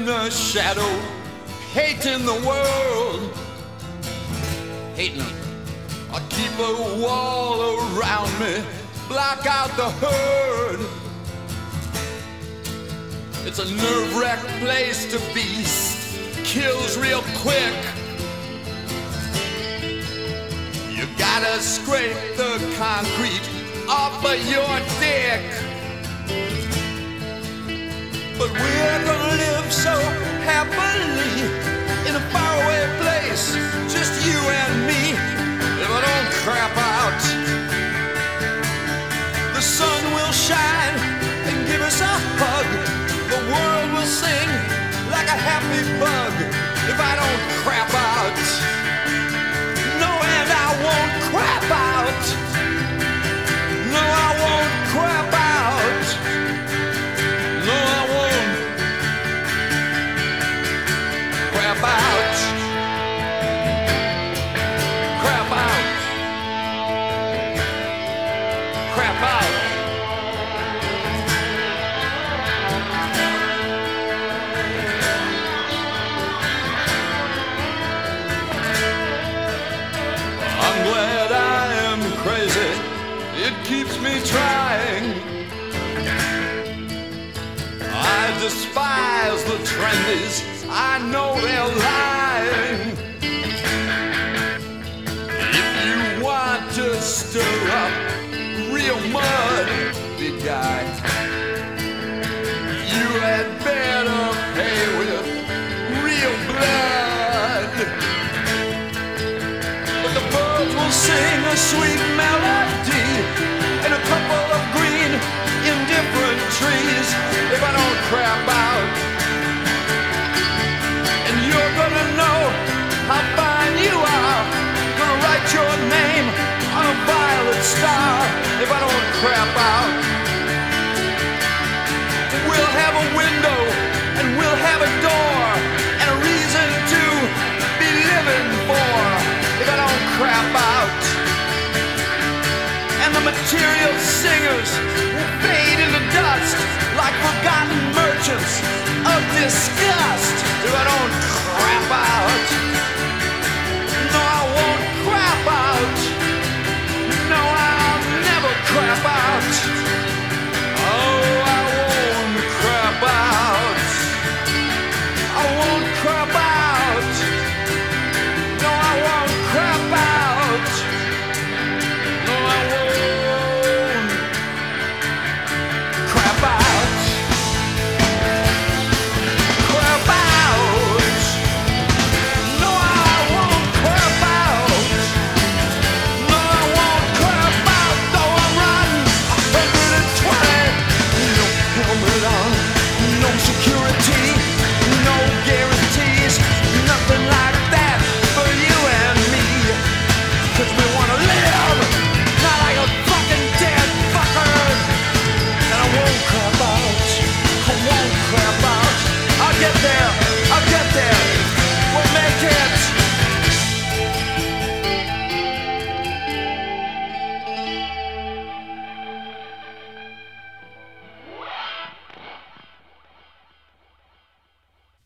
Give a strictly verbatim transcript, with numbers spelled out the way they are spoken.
in the shadow, hating the world, hating them. I keep a wall around me, block out the herd. It's a nerve-wracked place to be, kills real quick. You gotta scrape the concrete off of your dick. But we're gonna live so happily in a faraway place, just you and me. If I don't crap out, the sun will shine and give us a hug. The world will sing like a happy bug. If I don't crap out, no, and I won't crap out. No, I won't crap out. No, I won't crap out. Crap out. Crap out. I'm glad I am crazy. It keeps me trying. I despise the trendies. I know they're lying. If you want to stir up real mud, big guy, you had better pay with real blood. But the birds will sing a sweet melody in a couple of green, indifferent trees. If I don't crap out, and you're gonna know how fine you are, gonna write your name on a violet star. If I don't crap out, we'll have a window and we'll have a door and a reason to be living for. If I don't crap out, and the material singers will fade into dust like forgotten merchants of disguise.